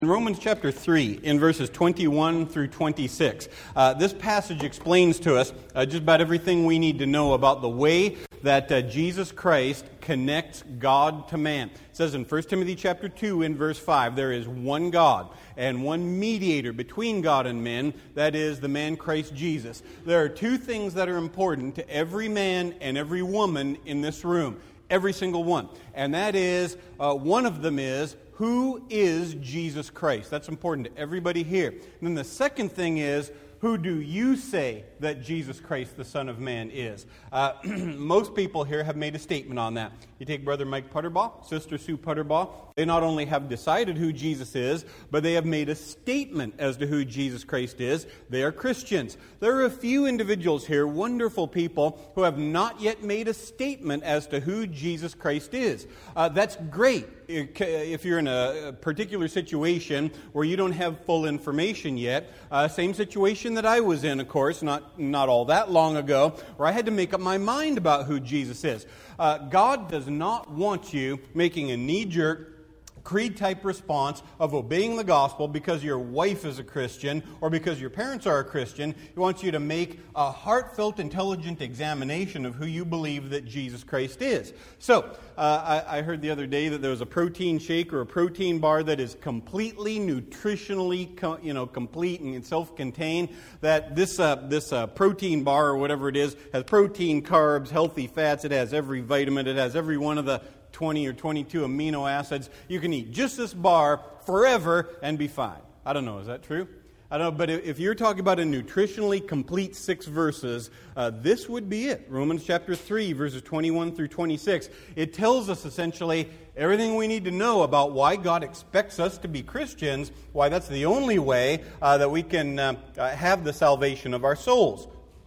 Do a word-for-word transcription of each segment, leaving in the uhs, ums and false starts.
In Romans chapter three, in verses twenty-one through twenty-six, uh, this passage explains to us uh, just about everything we need to know about the way that uh, Jesus Christ connects God to man. It says in First Timothy chapter two, in verse five, there is one God and one mediator between God and men, that is the man Christ Jesus. There are two things that are important to every man and every woman in this room, every single one. And that is, uh, one of them is, who is Jesus Christ? That's important to everybody here. And then the second thing is, who do you say that Jesus Christ, the Son of Man, is? Uh, most people here have made a statement on that. You take Brother Mike Putterbaugh, Sister Sue Putterbaugh. They not only have decided who Jesus is, but they have made a statement as to who Jesus Christ is. They are Christians. There are a few individuals here, wonderful people, who have not yet made a statement as to who Jesus Christ is. Uh, that's great. If you're in a particular situation where you don't have full information yet, uh, same situation that I was in, of course, not not all that long ago, where I had to make up my mind about who Jesus is. Uh, God does not want you making a knee-jerk, creed-type response of obeying the gospel because your wife is a Christian or because your parents are a Christian. He wants you to make a heartfelt, intelligent examination of who you believe that Jesus Christ is. So, uh, I, I heard the other day that there was a protein shake or a protein bar that is completely nutritionally, co- you know, complete and self-contained. That this uh, this uh, protein bar or whatever it is has protein, carbs, healthy fats. It has every vitamin. It has every one of the twenty or twenty-two amino acids. You can eat just this bar forever and be fine. I don't know, is that true? I don't know, but if you're talking about a nutritionally complete six verses, uh, this would be it. Romans chapter three, verses twenty-one through twenty-six. It tells us essentially everything we need to know about why God expects us to be Christians, why that's the only way uh, that we can uh, uh, have the salvation of our souls.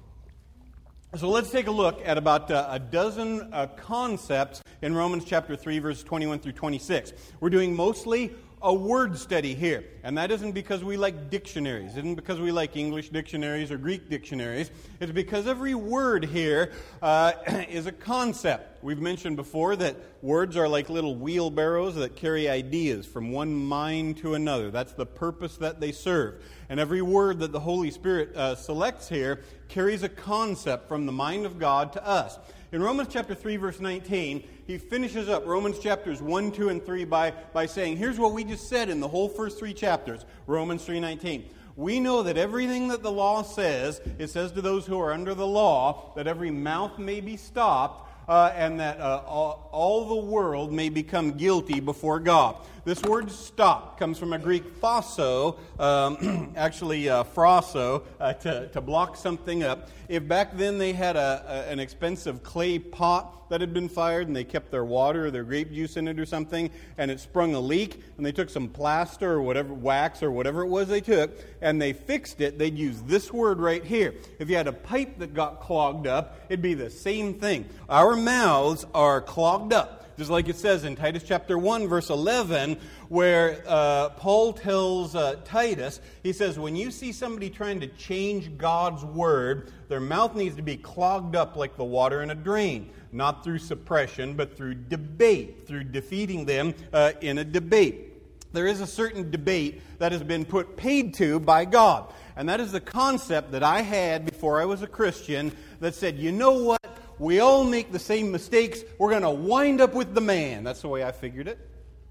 So let's take a look at about uh, a dozen uh, concepts in Romans chapter three, verses twenty-one through twenty-six. We're doing mostly a word study here, and that isn't because we like dictionaries. It isn't because we like English dictionaries or Greek dictionaries. It's because every word here uh, is a concept. We've mentioned before that words are like little wheelbarrows that carry ideas from one mind to another. That's the purpose that they serve. And every word that the Holy Spirit uh, selects here carries a concept from the mind of God to us. In Romans chapter three, verse nineteen, he finishes up Romans chapters one, two, and three by, by saying, here's what we just said in the whole first three chapters, Romans three nineteen. We know that everything that the law says, it says to those who are under the law, that every mouth may be stopped, uh, and that uh, all, all the world may become guilty before God. This word stop comes from a Greek phaso, um, actually uh, phraso, uh, to, to block something up. If back then they had a, a, an expensive clay pot that had been fired and they kept their water or their grape juice in it or something and it sprung a leak and they took some plaster or whatever, wax or whatever it was they took and they fixed it, they'd use this word right here. If you had a pipe that got clogged up, it'd be the same thing. Our mouths are clogged up. Just like it says in Titus chapter one, verse eleven, where uh, Paul tells uh, Titus, he says, when you see somebody trying to change God's word, their mouth needs to be clogged up like the water in a drain. Not through suppression, but through debate, through defeating them uh, in a debate. There is a certain debate that has been put paid to by God. And that is the concept that I had before I was a Christian that said, you know what? We all make the same mistakes. We're going to wind up with the man. That's the way I figured it.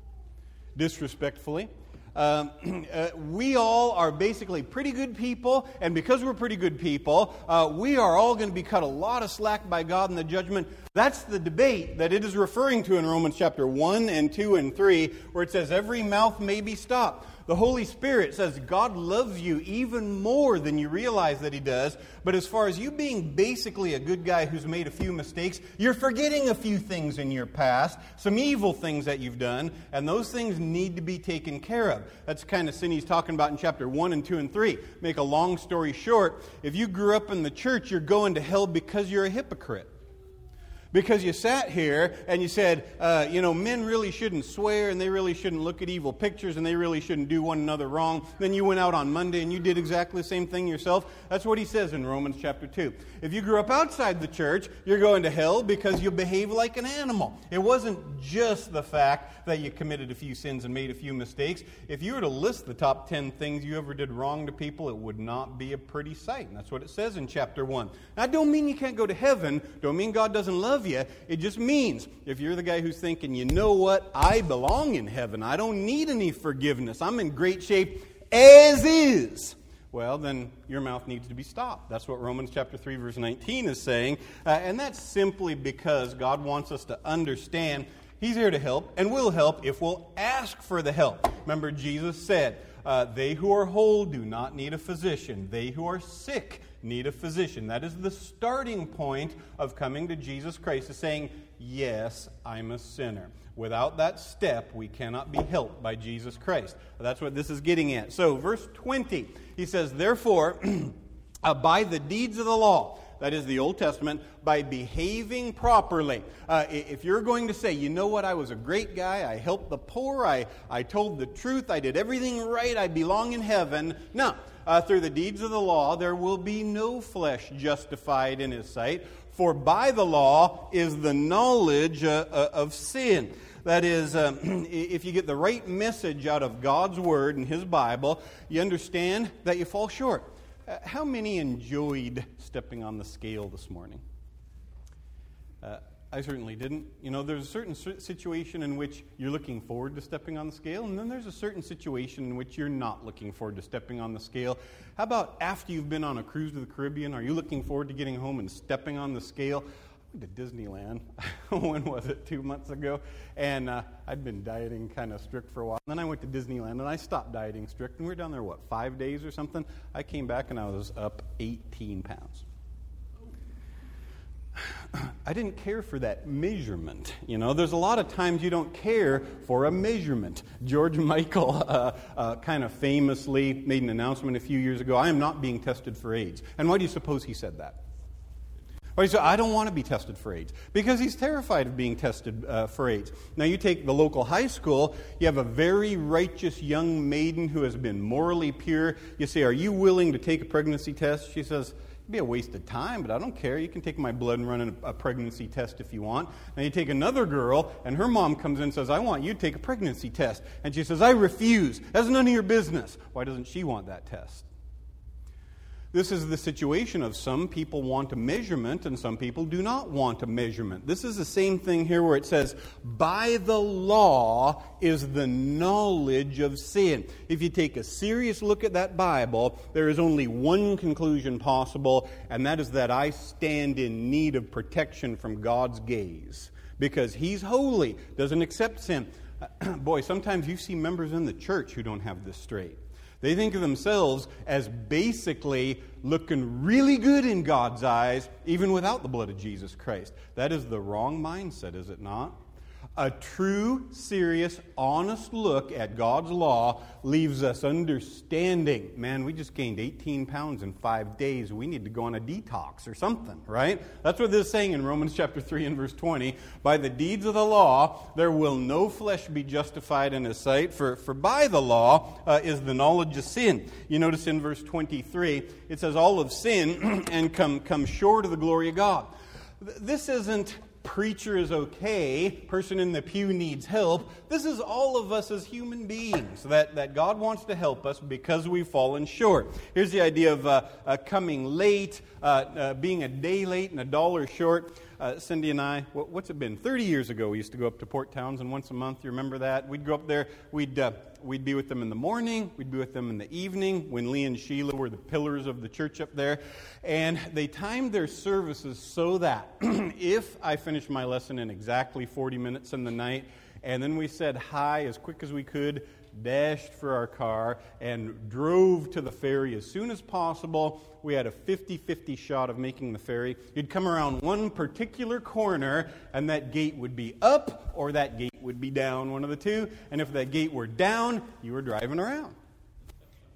Disrespectfully. Um, uh, we all are basically pretty good people, and because we're pretty good people, uh, we are all going to be cut a lot of slack by God in the judgment. That's the debate that it is referring to in Romans chapter one and two and three, where it says, every mouth may be stopped. The Holy Spirit says God loves you even more than you realize that He does. But as far as you being basically a good guy who's made a few mistakes, you're forgetting a few things in your past, some evil things that you've done, and those things need to be taken care of. That's the kind of sin he's talking about in chapter one and two and three. Make a long story short, if you grew up in the church, you're going to hell because you're a hypocrite. Because you sat here and you said, uh, you know, men really shouldn't swear and they really shouldn't look at evil pictures and they really shouldn't do one another wrong. Then you went out on Monday and you did exactly the same thing yourself. That's what he says in Romans chapter two. If you grew up outside the church, you're going to hell because you behave like an animal. It wasn't just the fact that you committed a few sins and made a few mistakes. If you were to list the top ten things you ever did wrong to people, it would not be a pretty sight. And that's what it says in chapter one. Now, I don't mean you can't go to heaven. Don't mean God doesn't love you. It just means if you're the guy who's thinking, you know what, I belong in heaven. I don't need any forgiveness. I'm in great shape as is. Well, then your mouth needs to be stopped. That's what Romans chapter three, verse nineteen is saying. Uh, and that's simply because God wants us to understand He's here to help and will help if we'll ask for the help. Remember, Jesus said, uh, they who are whole do not need a physician. They who are sick need a physician. That is the starting point of coming to Jesus Christ, is saying, yes, I'm a sinner. Without that step, we cannot be helped by Jesus Christ. That's what this is getting at. So, verse twenty, he says, therefore, uh, by the deeds of the law, that is the Old Testament, by behaving properly. Uh, if you're going to say, you know what, I was a great guy, I helped the poor, I, I told the truth, I did everything right, I belong in heaven. No, uh, through the deeds of the law, there will be no flesh justified in His sight. For by the law is the knowledge uh, uh, of sin. That is, um, if you get the right message out of God's Word and His Bible, you understand that you fall short. Uh, how many enjoyed stepping on the scale this morning? Uh, I certainly didn't. You know, there's a certain situation in which you're looking forward to stepping on the scale, and then there's a certain situation in which you're not looking forward to stepping on the scale. How about after you've been on a cruise to the Caribbean? Are you looking forward to getting home and stepping on the scale? I went to Disneyland. When was it? Two months ago. And uh, I'd been dieting kind of strict for a while. And then I went to Disneyland, and I stopped dieting strict. And we were down there, what, five days or something? I came back, and I was up eighteen pounds. I didn't care for that measurement. You know, there's a lot of times you don't care for a measurement. George Michael uh, uh, kind of famously made an announcement a few years ago, I am not being tested for AIDS. And why do you suppose he said that? Well, he said, I don't want to be tested for AIDS. Because he's terrified of being tested uh, for AIDS. Now, you take the local high school, you have a very righteous young maiden who has been morally pure. You say, are you willing to take a pregnancy test? She says, it'd be a waste of time, but I don't care. You can take my blood and run a pregnancy test if you want. Now you take another girl, and her mom comes in and says, I want you to take a pregnancy test. And she says, I refuse. That's none of your business. Why doesn't she want that test? This is the situation of some people want a measurement and some people do not want a measurement. This is the same thing here where it says, by the law is the knowledge of sin. If you take a serious look at that Bible, there is only one conclusion possible, and that is that I stand in need of protection from God's gaze. Because He's holy, doesn't accept sin. Boy, sometimes you see members in the church who don't have this straight. They think of themselves as basically looking really good in God's eyes, even without the blood of Jesus Christ. That is the wrong mindset, is it not? A true, serious, honest look at God's law leaves us understanding, man, we just gained eighteen pounds in five days. We need to go on a detox or something, right? That's what this is saying in Romans chapter three and verse twenty. By the deeds of the law, there will no flesh be justified in His sight, for, for by the law uh, is the knowledge of sin. You notice in verse twenty-three, it says, all of sin and come, come short of the glory of God. This isn't preacher is okay, person in the pew needs help. This is all of us as human beings, that, that God wants to help us because we've fallen short. Here's the idea of uh, uh, coming late, uh, uh, being a day late and a dollar short. Uh, Cindy and I, what, what's it been? thirty years ago, we used to go up to Port Townsend once a month. You remember that? We'd go up there. We'd uh, we'd be with them in the morning. We'd be with them in the evening when Lee and Sheila were the pillars of the church up there. And they timed their services so that if I finished my lesson in exactly forty minutes in the night, and then we said hi as quick as we could, dashed for our car, and drove to the ferry as soon as possible. We had a fifty-fifty shot of making the ferry. You'd come around one particular corner, and that gate would be up, or that gate would be down, one of the two. And if that gate were down, you were driving around.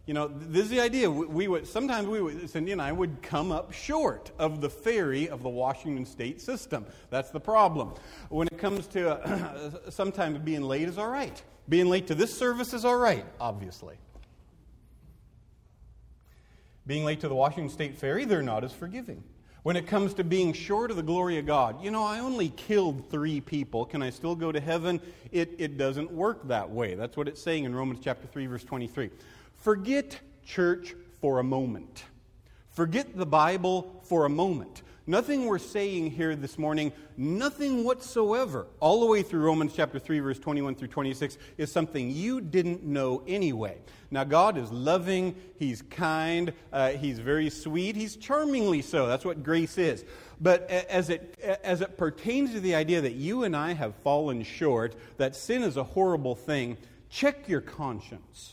You know, this is the idea. We, we would sometimes we would, Cindy and I would come up short of the ferry of the Washington State system. That's the problem. When it comes to uh, sometimes being late is all right. Being late to this service is all right, obviously. Being late to the Washington State ferry, they're not as forgiving. When it comes to being short of the glory of God, you know, I only killed three people. Can I still go to heaven? It, it doesn't work that way. That's what it's saying in Romans chapter three, verse twenty-three. Forget church for a moment. Forget the Bible for a moment. Nothing we're saying here this morning, nothing whatsoever, all the way through Romans chapter three, verse twenty-one through twenty-six, is something you didn't know anyway. Now, God is loving, He's kind, uh, He's very sweet, He's charmingly so. That's what grace is. But as it as it pertains to the idea that you and I have fallen short, that sin is a horrible thing, check your conscience.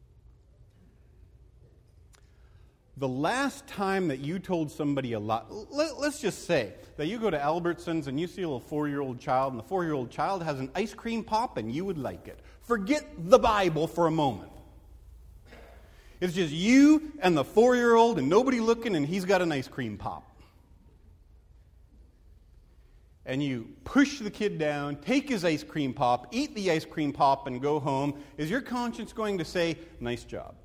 The last time that you told somebody a lie, let, let's just say that you go to Albertsons and you see a little four-year-old child, and the four-year-old child has an ice cream pop and you would like it. Forget the Bible for a moment. It's just you and the four-year-old and nobody looking, and he's got an ice cream pop. And you push the kid down, take his ice cream pop, eat the ice cream pop, and go home. Is your conscience going to say, nice job?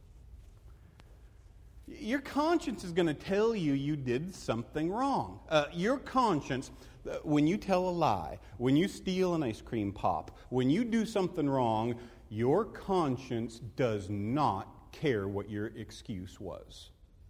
Your conscience is going to tell you you did something wrong. Uh, your conscience, uh, when you tell a lie, when you steal an ice cream pop, when you do something wrong, your conscience does not care what your excuse was.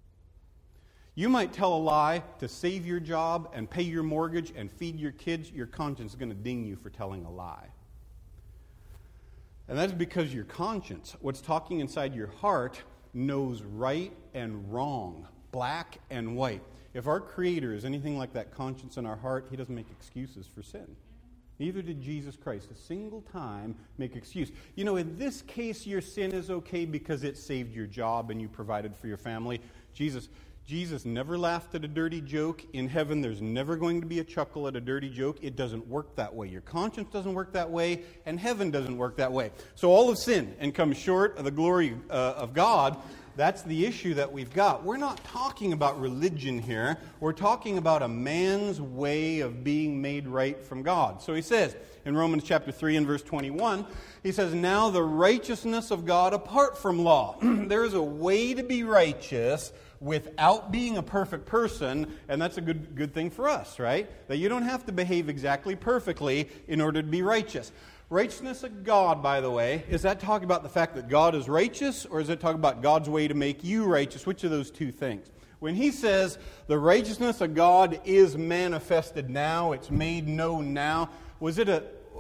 You might tell a lie to save your job and pay your mortgage and feed your kids. Your conscience is going to ding you for telling a lie. And that's because your conscience, what's talking inside your heart, knows right and wrong, black and white. If our Creator is anything like that conscience in our heart, He doesn't make excuses for sin. Neither did Jesus Christ a single time make excuse. You know, in this case, your sin is okay because it saved your job and you provided for your family. Jesus, Jesus never laughed at a dirty joke. In heaven, there's never going to be a chuckle at a dirty joke. It doesn't work that way. Your conscience doesn't work that way, and heaven doesn't work that way. So all have sinned and come short of the glory uh, of God. That's the issue that we've got. We're not talking about religion here. We're talking about a man's way of being made right from God. So he says in Romans chapter three and verse twenty-one, he says, now the righteousness of God apart from law. There is a way to be righteous without being a perfect person, and that's a good good thing for us, right? That you don't have to behave exactly perfectly in order to be righteous. Righteousness of God, by the way, is that talking about the fact that God is righteous, or is it talking about God's way to make you righteous? Which of those two things? When he says the righteousness of God is manifested now, it's made known now, was it a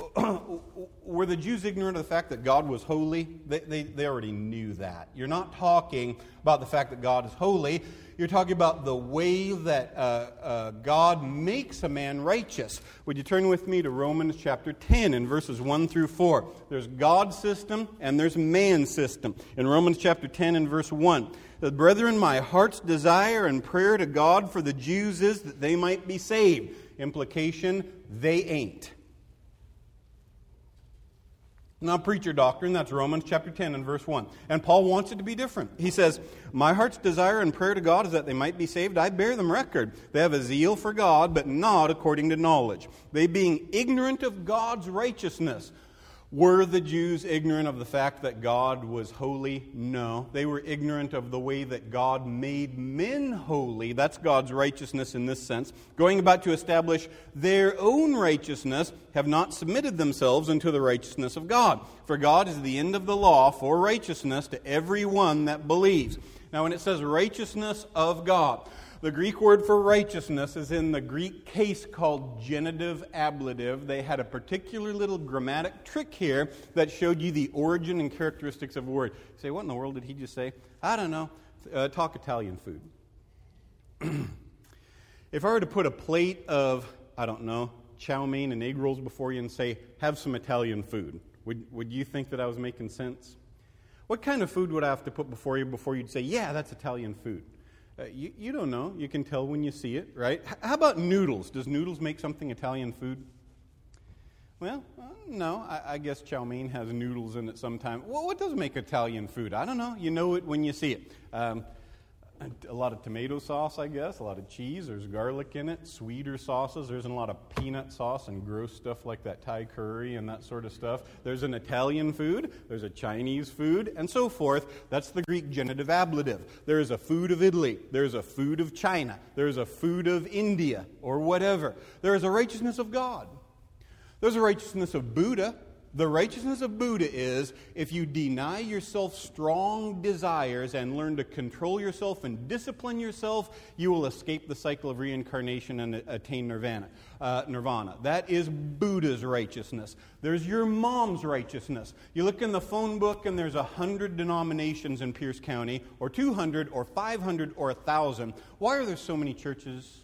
were the Jews ignorant of the fact that God was holy? They, they, they already knew that. You're not talking about the fact that God is holy. You're talking about the way that uh, uh, God makes a man righteous. Would you turn with me to Romans chapter ten and verses one through four? There's God's system and there's man's system. In Romans chapter ten and verse one, the brethren, my heart's desire and prayer to God for the Jews is that they might be saved. Implication, they ain't. Now, preacher doctrine, that's Romans chapter ten and verse one. And Paul wants it to be different. He says, my heart's desire and prayer to God is that they might be saved. I bear them record. They have a zeal for God, but not according to knowledge. They being ignorant of God's righteousness. Were the Jews ignorant of the fact that God was holy? No. They were ignorant of the way that God made men holy. That's God's righteousness in this sense. Going about to establish their own righteousness, have not submitted themselves unto the righteousness of God. For God is the end of the law for righteousness to every one that believes. Now, when it says righteousness of God, the Greek word for righteousness is in the Greek case called genitive ablative. They had a particular little grammatic trick here that showed you the origin and characteristics of a word. You say, what in the world did he just say? I don't know. Uh, talk Italian food. If I were to put a plate of, I don't know, chow mein and egg rolls before you and say, have some Italian food, would, would you think that I was making sense? What kind of food would I have to put before you before you'd say, yeah, that's Italian food? Uh, you, you don't know. You can tell when you see it, right? H- how about noodles? Does noodles make something Italian food? Well, uh, no, I, I guess chow mein has noodles in it sometimes. Well, what does make Italian food? I don't know. You know it when you see it. Um, a lot of tomato sauce, I guess, a lot of cheese. There's garlic in it, sweeter sauces. There's a lot of peanut sauce and gross stuff like that Thai curry and that sort of stuff. There's an Italian food. There's a Chinese food, and so forth. That's the Greek genitive ablative. There is a food of Italy. There's a food of China. There's a food of India or whatever. There is a righteousness of God. There's a righteousness of Buddha. The righteousness of Buddha is if you deny yourself strong desires and learn to control yourself and discipline yourself, you will escape the cycle of reincarnation and attain nirvana. Uh, nirvana. That is Buddha's righteousness. There's your mom's righteousness. You look in the phone book and there's a hundred denominations in Pierce County, or two hundred, or five hundred, or a thousand. Why are there so many churches?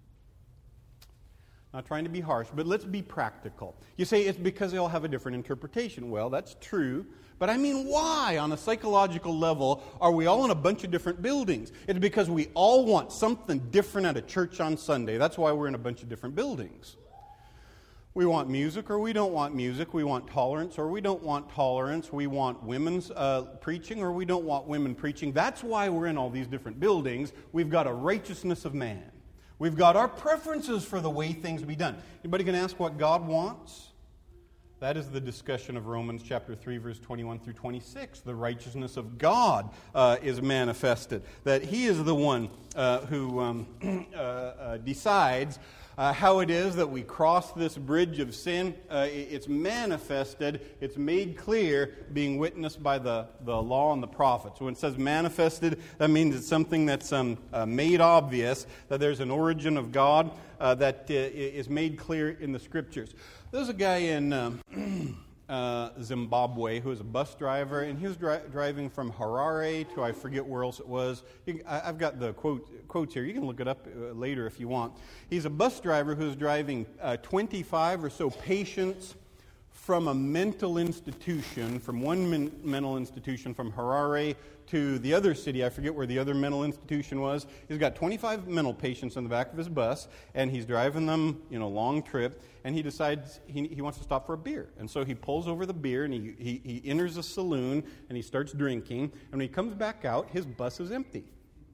Not trying to be harsh, but let's be practical. You say it's because they all have a different interpretation. Well, that's true. But I mean, why, on a psychological level, are we all in a bunch of different buildings? It's because we all want something different at a church on Sunday. That's why we're in a bunch of different buildings. We want music or we don't want music. We want tolerance or we don't want tolerance. We want women's uh, preaching or we don't want women preaching. That's why we're in all these different buildings. We've got a righteousness of man. We've got our preferences for the way things be done. Anybody can ask what God wants? That is the discussion of Romans chapter three, verse twenty-one through twenty-six. The righteousness of God uh, is manifested. That He is the one uh, who um, uh, uh, decides uh, how it is that we cross this bridge of sin. Uh, it's manifested, it's made clear, being witnessed by the, the law and the prophets. When it says manifested, that means it's something that's um, uh, made obvious, that there's an origin of God uh, that uh, is made clear in the Scriptures. There's a guy in um, uh, Zimbabwe who was a bus driver, and he was dri- driving from Harare to I forget where else it was. You, I, I've got the quote, quotes here. You can look it up uh, later if you want. He's a bus driver who's driving uh, twenty-five or so patients from a mental institution, from one men- mental institution from Harare to the other city. I forget where the other mental institution was. He's got twenty-five mental patients in the back of his bus, and he's driving them, you know, long trip, and he decides he, he wants to stop for a beer. And so he pulls over the beer, and he, he, he enters a saloon, and he starts drinking, and when he comes back out, his bus is empty.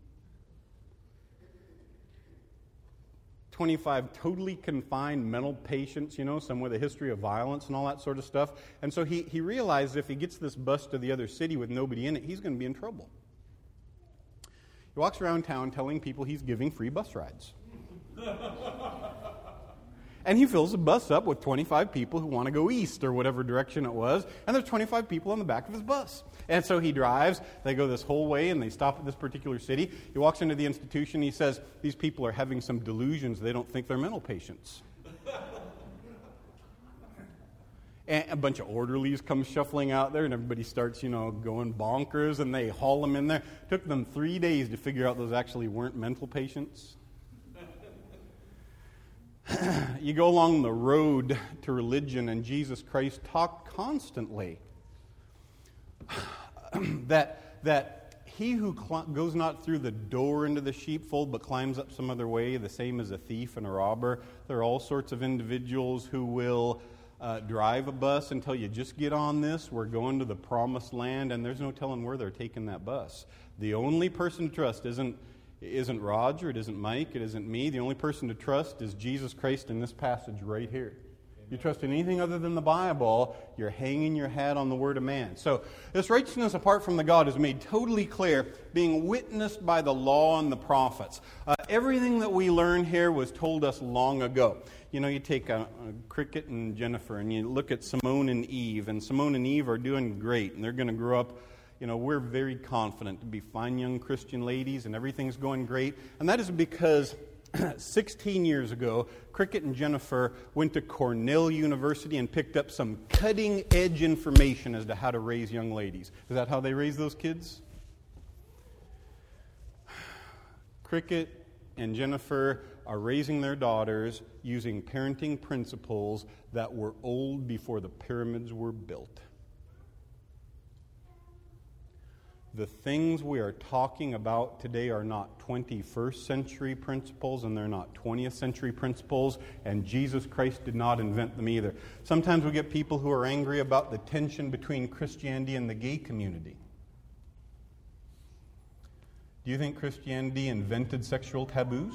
twenty-five totally confined mental patients, you know, some with a history of violence and all that sort of stuff. And so he, he realized if he gets this bus to the other city with nobody in it, he's going to be in trouble. He walks around town telling people he's giving free bus rides. And he fills the bus up with twenty-five people who want to go east or whatever direction it was, and there's twenty-five people on the back of his bus. And so he drives, they go this whole way, and they stop at this particular city. He walks into the institution, he says, these people are having some delusions, they don't think they're mental patients. And a bunch of orderlies come shuffling out there, and everybody starts, you know, going bonkers, and they haul them in there. It took them three days to figure out those actually weren't mental patients. You go along the road to religion, and Jesus Christ talked constantly that that he who cl- goes not through the door into the sheepfold but climbs up some other way, the same as a thief and a robber. There are all sorts of individuals who will uh, drive a bus and tell you, just get on this, we're going to the promised land, and there's no telling where they're taking that bus. The only person to trust isn't It isn't Roger, it isn't Mike, it isn't me. The only person to trust is Jesus Christ in this passage right here. If you trust in anything other than the Bible, you're hanging your hat on the word of man. So this righteousness apart from the God is made totally clear, being witnessed by the law and the prophets. Uh, everything that we learn here was told us long ago. You know, you take a, a Cricket and Jennifer, and you look at Simone and Eve, and Simone and Eve are doing great, and they're going to grow up. You know, we're very confident to be fine young Christian ladies, and everything's going great. And that is because sixteen years ago, Cricket and Jennifer went to Cornell University and picked up some cutting-edge information as to how to raise young ladies. Is that how they raise those kids? Cricket and Jennifer are raising their daughters using parenting principles that were old before the pyramids were built. The things we are talking about today are not twenty-first century principles, and they're not twentieth century principles, and Jesus Christ did not invent them either. Sometimes we get people who are angry about the tension between Christianity and the gay community. Do you think Christianity invented sexual taboos?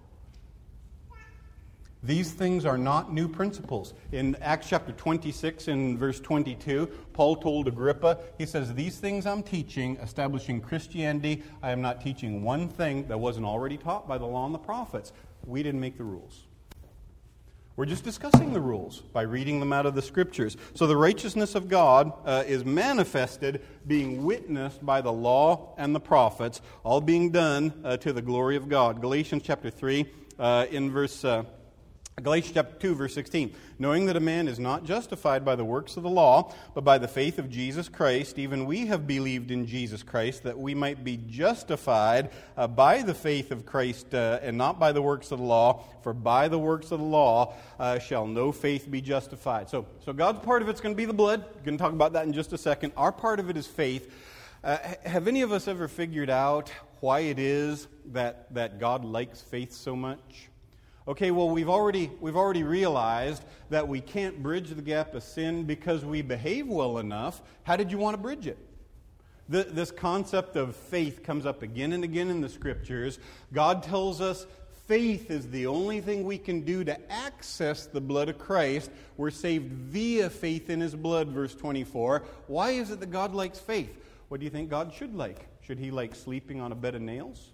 These things are not new principles. In Acts chapter twenty-six, in verse twenty-two, Paul told Agrippa, he says, "These things I'm teaching, establishing Christianity, I am not teaching one thing that wasn't already taught by the law and the prophets." We didn't make the rules. We're just discussing the rules by reading them out of the Scriptures. So the righteousness of God uh, is manifested, being witnessed by the law and the prophets, all being done uh, to the glory of God. Galatians chapter three, uh, in verse... Uh, Galatians chapter two, verse sixteen, "Knowing that a man is not justified by the works of the law, but by the faith of Jesus Christ, even we have believed in Jesus Christ, that we might be justified uh, by the faith of Christ, uh, and not by the works of the law. For by the works of the law uh, shall no faith be justified." So, so God's part of it's going to be the blood. We're going to talk about that in just a second. Our part of it is faith. Uh, have any of us ever figured out why it is that, that God likes faith so much? Okay, well, we've already we've already realized that we can't bridge the gap of sin because we behave well enough. How did you want to bridge it? The, this concept of faith comes up again and again in the Scriptures. God tells us faith is the only thing we can do to access the blood of Christ. We're saved via faith in His blood, verse twenty-four. Why is it that God likes faith? What do you think God should like? Should He like sleeping on a bed of nails?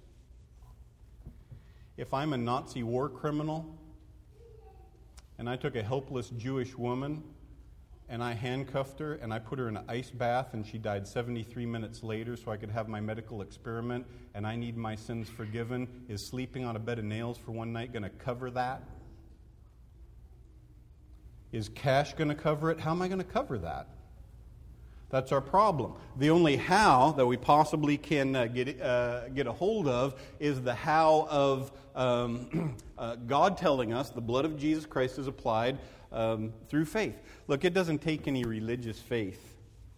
If I'm a Nazi war criminal and I took a helpless Jewish woman and I handcuffed her and I put her in an ice bath and she died seventy-three minutes later so I could have my medical experiment and I need my sins forgiven, is sleeping on a bed of nails for one night going to cover that? Is cash going to cover it? How am I going to cover that? That's our problem. The only how that we possibly can uh, get uh, get a hold of is the how of um, uh, God telling us the blood of Jesus Christ is applied um, through faith. Look, it doesn't take any religious faith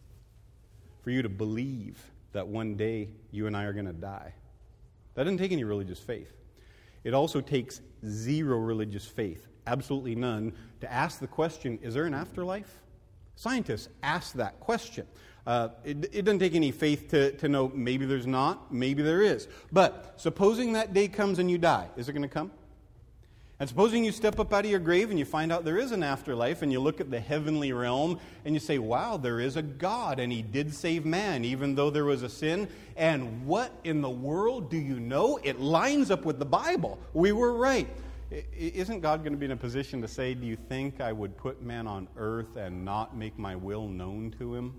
for you to believe that one day you and I are going to die. That doesn't take any religious faith. It also takes zero religious faith, absolutely none, to ask the question, is there an afterlife? Scientists ask that question. Uh, it, it doesn't take any faith to, to know maybe there's not, maybe there is. But supposing that day comes and you die, is it going to come? And supposing you step up out of your grave and you find out there is an afterlife and you look at the heavenly realm and you say, wow, there is a God and He did save man even though there was a sin. And what in the world do you know? It lines up with the Bible. We were right. Isn't God going to be in a position to say, do you think I would put man on earth and not make my will known to him?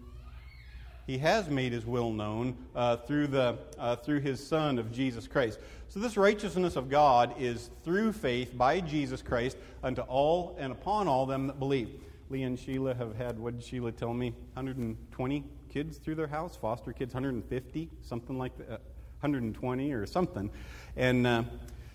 He has made His will known uh, through the uh, through His Son of Jesus Christ. So this righteousness of God is through faith by Jesus Christ unto all and upon all them that believe. Leah and Sheila have had, what did Sheila tell me, one hundred twenty kids through their house, foster kids, one hundred fifty, something like that, one hundred twenty or something. And uh,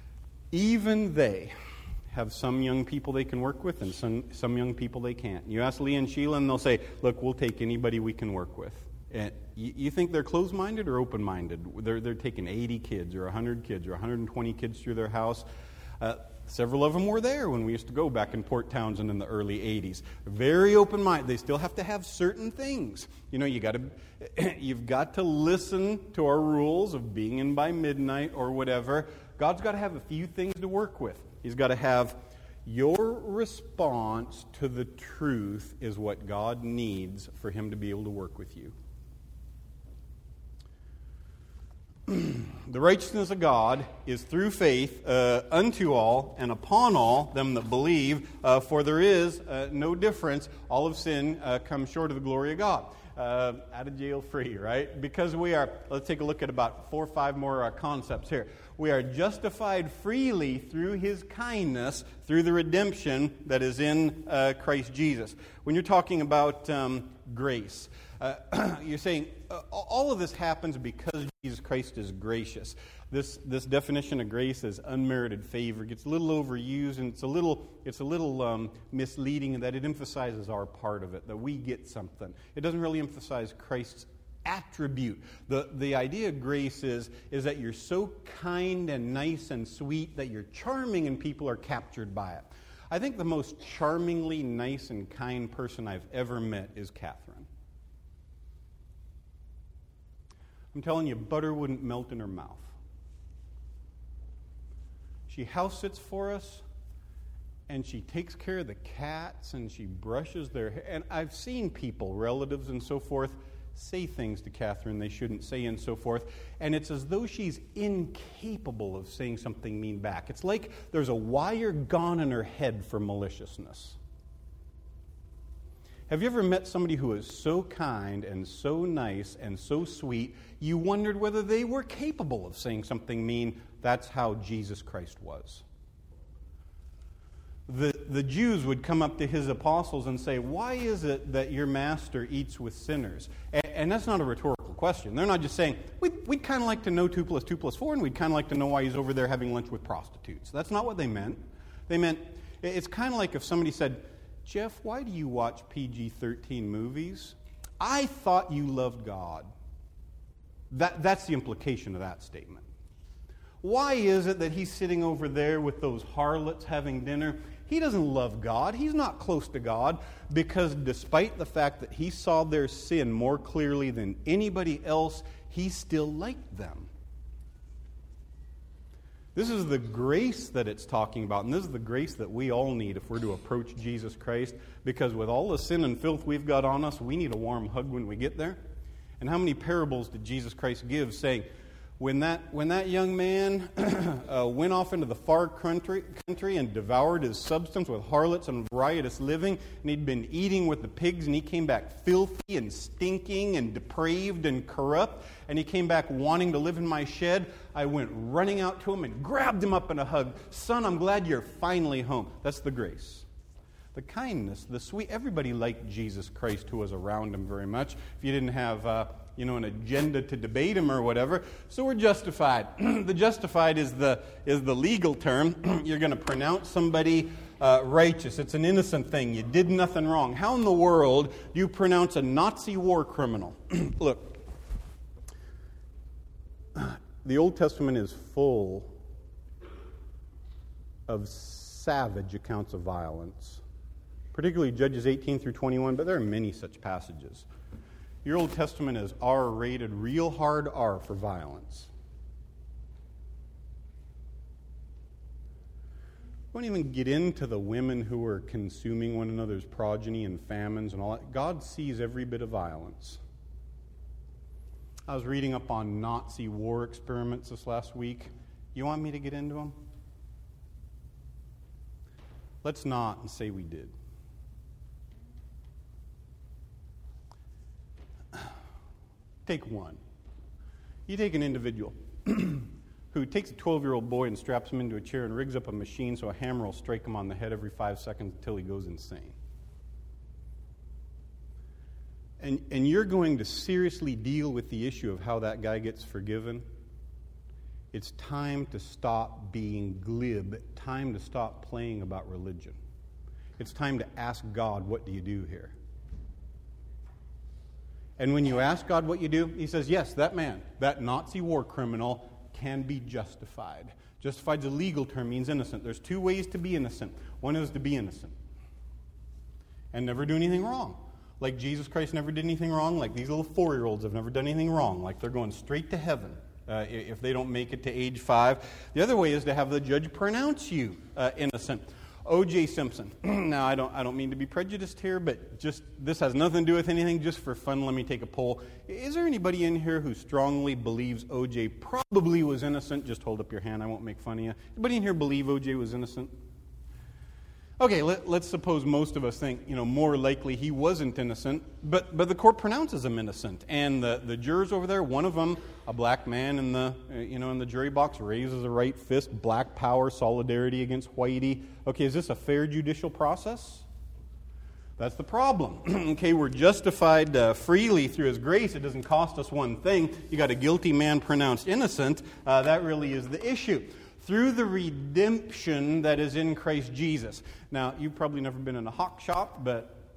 even they have some young people they can work with and some, some young people they can't. You ask Leah and Sheila and they'll say, look, we'll take anybody we can work with. And you, you think they're closed-minded or open-minded? They're, they're taking eighty kids or one hundred kids or one hundred twenty kids through their house. Uh, several of them were there when we used to go back in Port Townsend in the early eighties. Very open-minded. They still have to have certain things. You know, you got to, you've got to listen to our rules of being in by midnight or whatever. God's got to have a few things to work with. He's got to have your response to the truth is what God needs for Him to be able to work with you. The righteousness of God is through faith uh, unto all and upon all them that believe, uh, for there is uh, no difference. All of sin uh, comes short of the glory of God. Uh, out of jail free, right? Because we are, let's take a look at about four or five more uh, concepts here. We are justified freely through His kindness, through the redemption that is in uh, Christ Jesus. When you're talking about um, grace, uh, you're saying uh, all of this happens because Jesus Christ is gracious. This this definition of grace as unmerited favor gets a little overused, and it's a little it's a little um, misleading in that it emphasizes our part of it, that we get something. It doesn't really emphasize Christ's attribute. The, the idea of grace is, is that you're so kind and nice and sweet that you're charming and people are captured by it. I think the most charmingly nice and kind person I've ever met is Catherine. I'm telling you, butter wouldn't melt in her mouth. She house sits for us, and she takes care of the cats, and she brushes their hair. And I've seen people, relatives and so forth, say things to Catherine they shouldn't say and so forth. And it's as though she's incapable of saying something mean back. It's like there's a wire gone in her head for maliciousness. Have you ever met somebody who is so kind and so nice and so sweet, you wondered whether they were capable of saying something mean? That's how Jesus Christ was. The, the Jews would come up to his apostles and say, why is it that your master eats with sinners? And, and that's not a rhetorical question. They're not just saying, we'd, we'd kind of like to know two plus two plus four, and we'd kind of like to know why he's over there having lunch with prostitutes. That's not what they meant. They meant, it's kind of like if somebody said, Jeff, why do you watch P G thirteen movies? I thought you loved God. That, that's the implication of that statement. Why is it that he's sitting over there with those harlots having dinner? He doesn't love God. He's not close to God, because despite the fact that he saw their sin more clearly than anybody else, he still liked them. This is the grace that it's talking about, and this is the grace that we all need if we're to approach Jesus Christ, because with all the sin and filth we've got on us, we need a warm hug when we get there. And how many parables did Jesus Christ give saying, When that when that young man uh, went off into the far country, country and devoured his substance with harlots and riotous living, and he'd been eating with the pigs, and he came back filthy and stinking and depraved and corrupt, and he came back wanting to live in my shed, I went running out to him and grabbed him up in a hug. Son, I'm glad you're finally home. That's the grace. The kindness, the sweet. Everybody liked Jesus Christ who was around him very much. If you didn't have... Uh, you know, an agenda to debate him or whatever. So we're justified. The justified is the is the legal term. You're going to pronounce somebody uh, righteous. It's an innocent thing. You did nothing wrong. How in the world do you pronounce a Nazi war criminal? Look, the Old Testament is full of savage accounts of violence, particularly Judges eighteen through twenty-one, but there are many such passages. Your Old Testament is R-rated, real hard R for violence. We won't even get into the women who are consuming one another's progeny and famines and all that. God sees every bit of violence. I was reading up on Nazi war experiments this last week. You want me to get into them? Let's not and say we did. Take one. You take an individual who takes a twelve-year-old boy and straps him into a chair and rigs up a machine so a hammer will strike him on the head every five seconds until he goes insane. And, and you're going to seriously deal with the issue of how that guy gets forgiven. It's time to stop being glib. Time to stop playing about religion. It's time to ask God, what do you do here? And when you ask God what you do, he says, yes, that man, that Nazi war criminal can be justified. Justified is a legal term, means innocent. There's two ways to be innocent. One is to be innocent and never do anything wrong. Like Jesus Christ never did anything wrong, like these little four-year-olds have never done anything wrong, like they're going straight to heaven uh, if they don't make it to age five. The other way is to have the judge pronounce you uh, innocent. O J Simpson. Now, I don't I don't mean to be prejudiced here, but just this has nothing to do with anything. Just for fun, let me take a poll. Is there anybody in here who strongly believes O J probably was innocent? Just hold up your hand. I won't make fun of you. Anybody in here believe O J was innocent? Okay, let, let's suppose most of us think, you know, more likely he wasn't innocent, but but the court pronounces him innocent, and the, the jurors over there, one of them, a black man in the uh, you know in the jury box, raises a right fist, black power, solidarity against whitey. Okay, is this a fair judicial process? That's the problem. Okay, we're justified uh, freely through His grace. It doesn't cost us one thing. You got a guilty man pronounced innocent. Uh, that really is the issue. Through the redemption that is in Christ Jesus. Now, you've probably never been in a hawk shop, but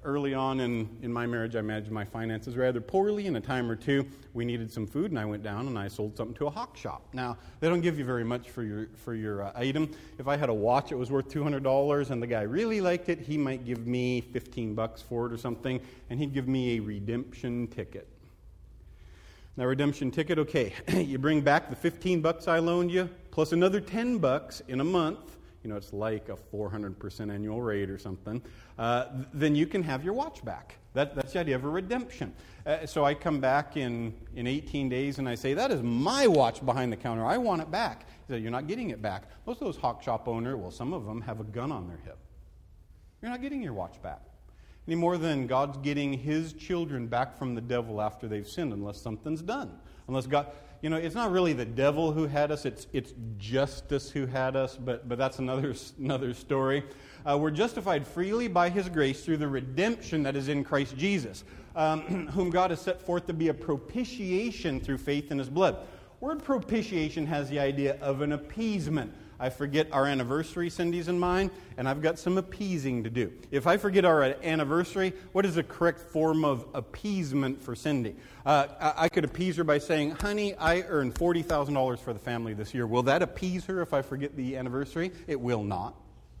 early on in, in my marriage, I managed my finances rather poorly. In a time or two, we needed some food, and I went down and I sold something to a hawk shop. Now, they don't give you very much for your for your uh, item. If I had a watch that was worth two hundred dollars and the guy really liked it, he might give me fifteen bucks for it or something, and he'd give me a redemption ticket. Now, redemption ticket, okay, you bring back the fifteen bucks I loaned you, plus another ten bucks in a month. You know, it's like a four hundred percent annual rate or something, uh, th- then you can have your watch back. That, that's the idea of a redemption. Uh, so I come back in, in eighteen days and I say, that is my watch behind the counter. I want it back. He said, you're not getting it back. Most of those hawk shop owners, well, some of them have a gun on their hip. You're not getting your watch back. Any more than God's getting his children back from the devil after they've sinned, unless something's done. Unless God... You know, it's not really the devil who had us, it's it's justice who had us, but, but that's another, another story. Uh, we're justified freely by his grace through the redemption that is in Christ Jesus, um, whom God has set forth to be a propitiation through faith in his blood. Word propitiation has the idea of an appeasement. I forget our anniversary, Cindy's and mine, and I've got some appeasing to do. If I forget our anniversary, what is the correct form of appeasement for Cindy? Uh, I, I could appease her by saying, honey, I earned forty thousand dollars for the family this year. Will that appease her if I forget the anniversary? It will not.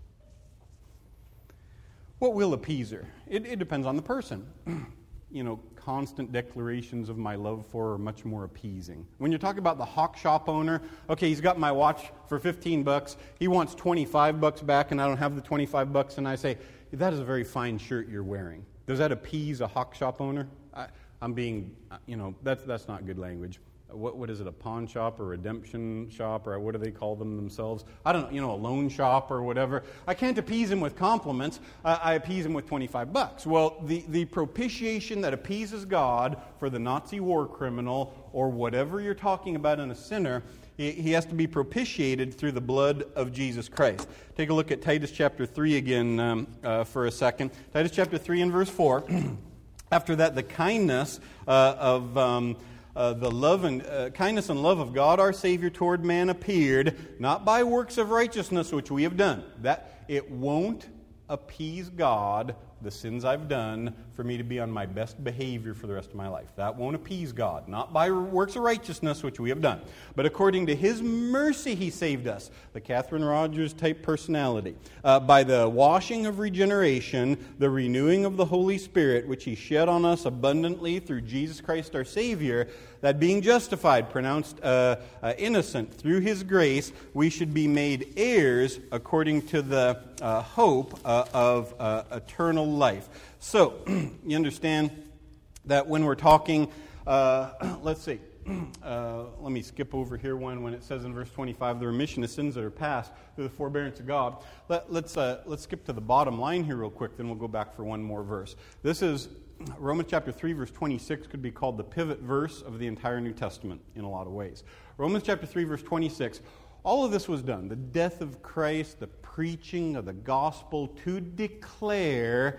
What will appease her? It, it depends on the person. You know, constant declarations of my love for her are much more appeasing. When you're talking about the hawk shop owner, okay, he's got my watch for fifteen bucks. He wants twenty-five bucks back, and I don't have the twenty-five bucks, and I say, that is a very fine shirt you're wearing. Does that appease a hawk shop owner? I, I'm being, you know, that's that's not good language. What what is it, a pawn shop or redemption shop, or what do they call them themselves? I don't know, you know, a loan shop or whatever. I can't appease him with compliments. Uh, I appease him with twenty-five bucks. Well, the, the propitiation that appeases God for the Nazi war criminal or whatever you're talking about in a sinner, he, he has to be propitiated through the blood of Jesus Christ. Take a look at Titus chapter three again um, uh, for a second. Titus chapter three and verse four. After that, the kindness uh, of... Um, Uh, the love and uh, kindness and love of God our Savior toward man appeared, not by works of righteousness which we have done. That it won't appease God, the sins I've done, for me to be on my best behavior for the rest of my life. That won't appease God, not by works of righteousness which we have done, but according to his mercy he saved us, the Catherine Rogers type personality, uh, by the washing of regeneration, the renewing of the Holy Spirit, which he shed on us abundantly through Jesus Christ our Savior, that being justified, pronounced uh, uh, innocent through his grace, we should be made heirs according to the uh, hope uh, of uh, eternal life. So, you understand that when we're talking, uh, let's see, uh, let me skip over here one when it says in verse twenty-five, the remission of sins that are past through the forbearance of God. Let, let's uh, let's skip to the bottom line here real quick, then we'll go back for one more verse. This is Romans chapter three, verse twenty-six could be called the pivot verse of the entire New Testament in a lot of ways. Romans chapter three, verse twenty-six, all of this was done. The death of Christ, the preaching of the gospel to declare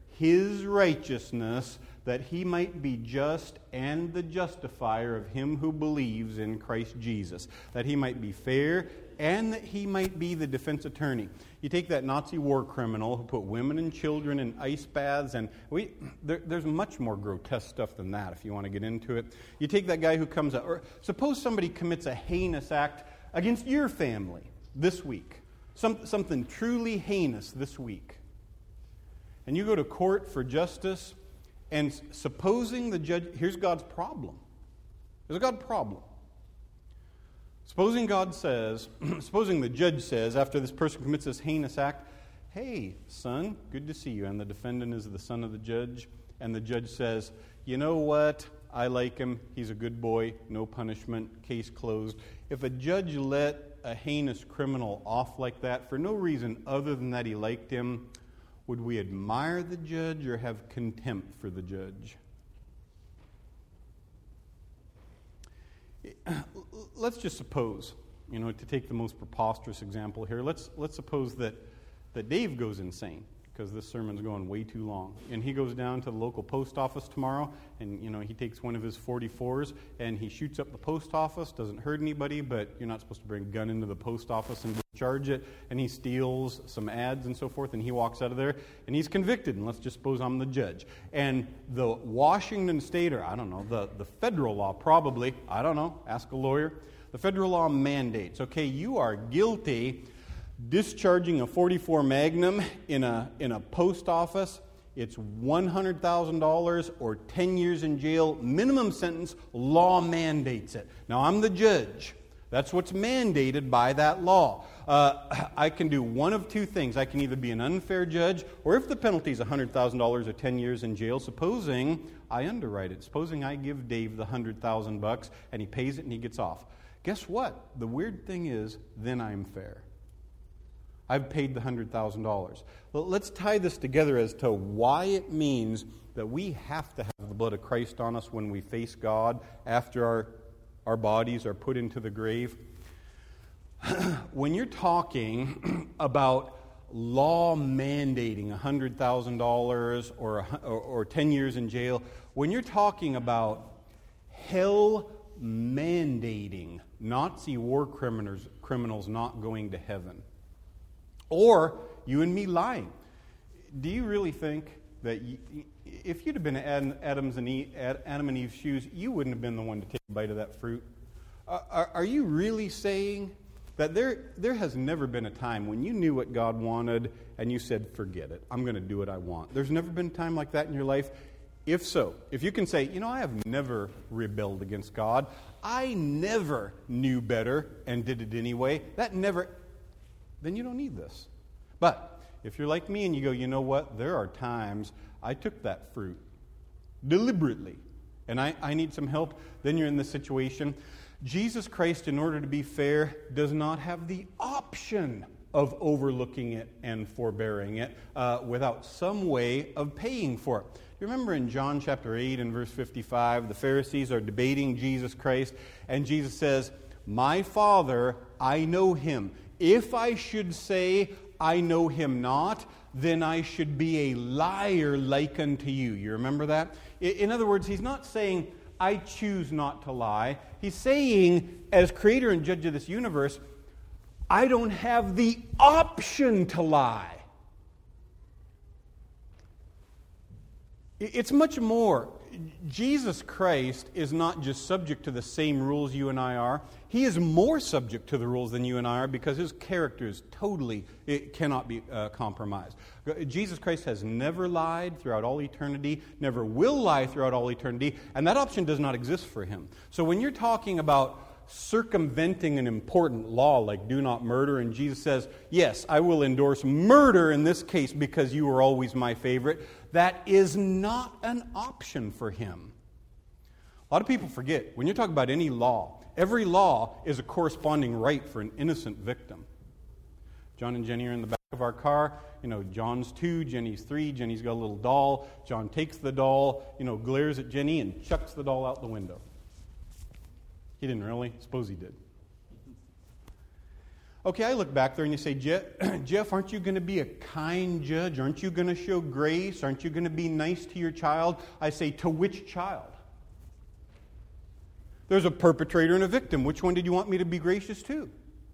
his righteousness, that he might be just and the justifier of him who believes in Christ Jesus, that he might be fair and that he might be the defense attorney. You take that Nazi war criminal who put women and children in ice baths, and we there, there's much more grotesque stuff than that if you want to get into it. You take that guy who comes out, or suppose somebody commits a heinous act against your family this week, some, something truly heinous this week, and you go to court for justice, and supposing the judge, here's God's problem. There's a God problem. Supposing God says, supposing the judge says, after this person commits this heinous act, hey, son, good to see you, and the defendant is the son of the judge, and the judge says, you know what, I like him, he's a good boy, no punishment, case closed. If a judge let a heinous criminal off like that for no reason other than that he liked him, would we admire the judge or have contempt for the judge? Let's just suppose, you know, to take the most preposterous example here, let's let's suppose that, that Dave goes insane, because this sermon's going way too long. And he goes down to the local post office tomorrow, and, you know, he takes one of his forty-fours, and he shoots up the post office, doesn't hurt anybody, but you're not supposed to bring a gun into the post office and discharge it, and he steals some ads and so forth, and he walks out of there, and he's convicted, and let's just suppose I'm the judge. And the Washington state, or I don't know, the, the federal law probably, I don't know, ask a lawyer, the federal law mandates, okay, you are guilty discharging a forty-four Magnum in a in a post office. It's one hundred thousand dollars or ten years in jail. Minimum sentence, law mandates it. Now, I'm the judge. That's what's mandated by that law. Uh, I can do one of two things. I can either be an unfair judge, or if the penalty is one hundred thousand dollars or ten years in jail, supposing I underwrite it. Supposing I give Dave the one hundred thousand bucks and he pays it and he gets off. Guess what? The weird thing is, then I'm fair. I've paid the one hundred thousand dollars. Well, let's tie this together as to why it means that we have to have the blood of Christ on us when we face God after our, our bodies are put into the grave. When you're talking about law mandating one hundred thousand dollars or, or, or ten years in jail, when you're talking about hell mandating Nazi war criminals, criminals not going to heaven, or you and me lying. Do you really think that you, if you'd have been in Adam's and Eve, Adam and Eve's shoes, you wouldn't have been the one to take a bite of that fruit? Are, are you really saying that there, there has never been a time when you knew what God wanted and you said, forget it, I'm going to do what I want? There's never been a time like that in your life? If so, if you can say, you know, I have never rebelled against God, I never knew better and did it anyway, that never... then you don't need this. But if you're like me and you go, you know what, there are times I took that fruit deliberately and I, I need some help, then you're in this situation. Jesus Christ, in order to be fair, does not have the option of overlooking it and forbearing it uh, without some way of paying for it. You remember in John chapter eight and verse fifty-five, the Pharisees are debating Jesus Christ, and Jesus says, my Father, I know him. If I should say, I know him not, then I should be a liar like unto you. You remember that? In other words, he's not saying, I choose not to lie. He's saying, as creator and judge of this universe, I don't have the option to lie. It's much more. Jesus Christ is not just subject to the same rules you and I are. He is more subject to the rules than you and I are because his character is totally, it cannot be uh, compromised. Jesus Christ has never lied throughout all eternity, never will lie throughout all eternity, and that option does not exist for him. So when you're talking about circumventing an important law like do not murder, and Jesus says, yes, I will endorse murder in this case because you were always my favorite, that is not an option for him. A lot of people forget, when you're talking about any law, every law is a corresponding right for an innocent victim. John and Jenny are in the back of our car. You know, John's two, Jenny's three. Jenny's got a little doll. John takes the doll, you know, glares at Jenny and chucks the doll out the window. He didn't really. Suppose he did. Okay, I look back there and you say, Jeff, Jeff, aren't you going to be a kind judge? Aren't you going to show grace? Aren't you going to be nice to your child? I say, to which child? There's a perpetrator and a victim. Which one did you want me to be gracious to?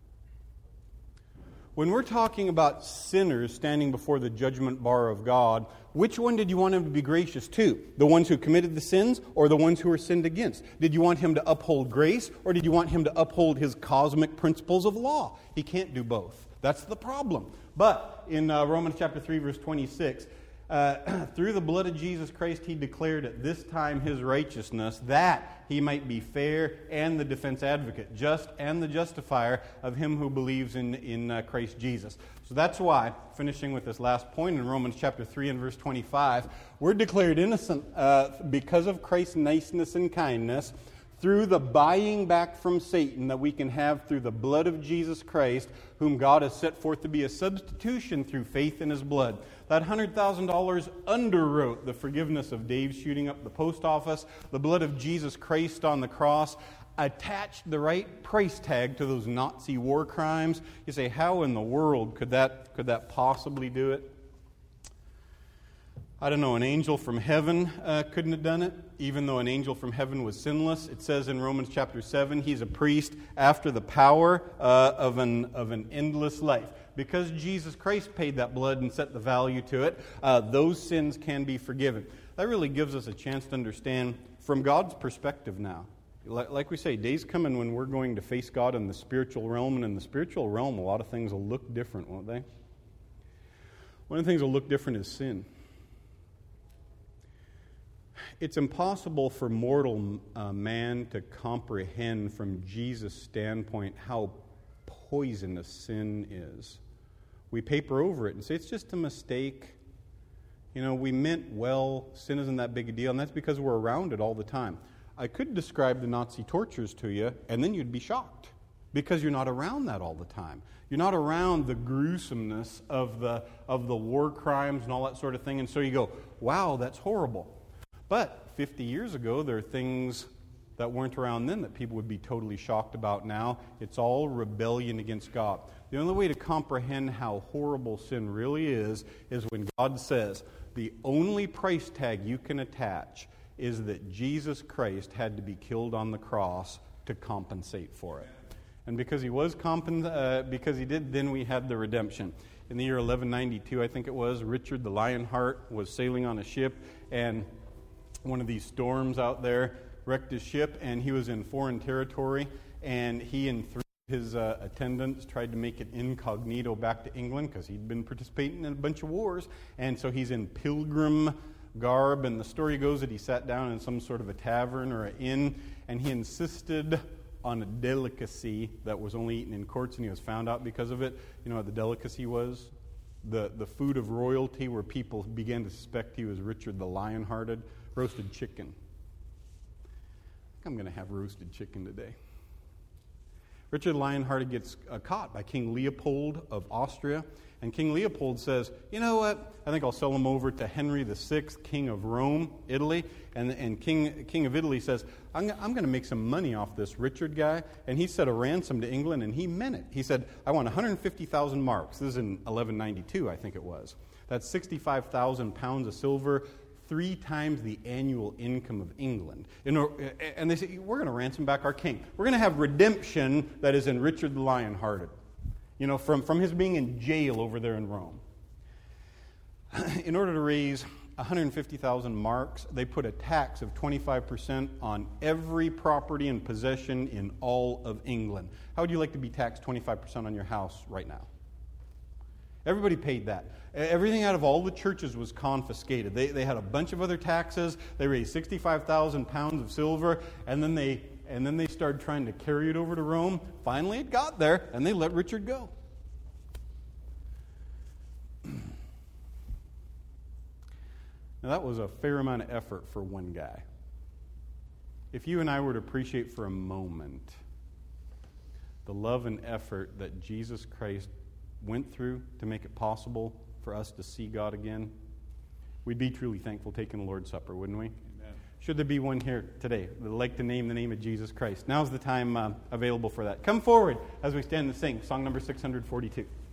When we're talking about sinners standing before the judgment bar of God, which one did you want him to be gracious to? The ones who committed the sins or the ones who were sinned against? Did you want him to uphold grace or did you want him to uphold his cosmic principles of law? He can't do both. That's the problem. But in uh, Romans chapter three, verse twenty-six, uh, through the blood of Jesus Christ, he declared at this time his righteousness, that he might be fair and the defense advocate, just and the justifier of him who believes in, in uh, Christ Jesus. So that's why, finishing with this last point in Romans chapter three and verse twenty-five, we're declared innocent uh, because of Christ's niceness and kindness, through the buying back from Satan that we can have through the blood of Jesus Christ, whom God has set forth to be a substitution through faith in his blood. That one hundred thousand dollars underwrote the forgiveness of Dave shooting up the post office. The blood of Jesus Christ on the cross attached the right price tag to those Nazi war crimes. You say, how in the world could that, could that possibly do it? I don't know, an angel from heaven uh, couldn't have done it, even though an angel from heaven was sinless. It says in Romans chapter seven, he's a priest after the power uh, of an of an endless life. Because Jesus Christ paid that blood and set the value to it, uh, those sins can be forgiven. That really gives us a chance to understand from God's perspective now. Like we say, days coming when we're going to face God in the spiritual realm, and in the spiritual realm, a lot of things will look different, won't they? One of the things that will look different is sin. It's impossible for mortal uh, man to comprehend from Jesus' standpoint how poisonous sin is. We paper over it and say it's just a mistake. You know, we meant well, sin isn't that big a deal, and that's because we're around it all the time. I could describe the Nazi tortures to you, and then you'd be shocked, because you're not around that all the time. You're not around the gruesomeness of the of the war crimes and all that sort of thing, and so you go, wow, that's horrible. But fifty years ago, there are things that weren't around then that people would be totally shocked about now. It's all rebellion against God. The only way to comprehend how horrible sin really is, is when God says, the only price tag you can attach is that Jesus Christ had to be killed on the cross to compensate for it. And because he was compens- uh, because he did, then we had the redemption. In the year eleven ninety-two, I think it was, Richard the Lionheart was sailing on a ship, and one of these storms out there wrecked his ship, and he was in foreign territory, and he and three of his uh, attendants tried to make it incognito back to England because he'd been participating in a bunch of wars, and so he's in pilgrim garb, and the story goes that he sat down in some sort of a tavern or an inn, and he insisted on a delicacy that was only eaten in courts, and he was found out because of it. You know what the delicacy was? The, the food of royalty, where people began to suspect he was Richard the Lionhearted. Roasted chicken. I think I'm going to have roasted chicken today. Richard Lionhearted gets uh, caught by King Leopold of Austria, and King Leopold says, you know what, I think I'll sell him over to Henry the Sixth, King of Rome, Italy, and, and King, King of Italy says, I'm, I'm going to make some money off this Richard guy, and he set a ransom to England, and he meant it. He said, I want one hundred fifty thousand marks. This is in eleven ninety-two, I think it was. That's sixty-five thousand pounds of silver, three times the annual income of England. And they say, we're going to ransom back our king. We're going to have redemption that is in Richard the Lionhearted, you know, from, from his being in jail over there in Rome. In order to raise one hundred fifty thousand marks, they put a tax of twenty-five percent on every property and possession in all of England. How would you like to be taxed twenty-five percent on your house right now? Everybody paid that. Everything out of all the churches was confiscated. They they had a bunch of other taxes. They raised sixty-five thousand pounds of silver, and then they and then they started trying to carry it over to Rome. Finally, it got there, and they let Richard go. Now, that was a fair amount of effort for one guy. If you and I were to appreciate for a moment the love and effort that Jesus Christ went through to make it possible for us to see God again, we'd be truly thankful taking the Lord's Supper, wouldn't we? Amen. Should there be one here today that would like to name the name of Jesus Christ? Now's the time uh, available for that. Come forward as we stand and sing song number six hundred forty-two.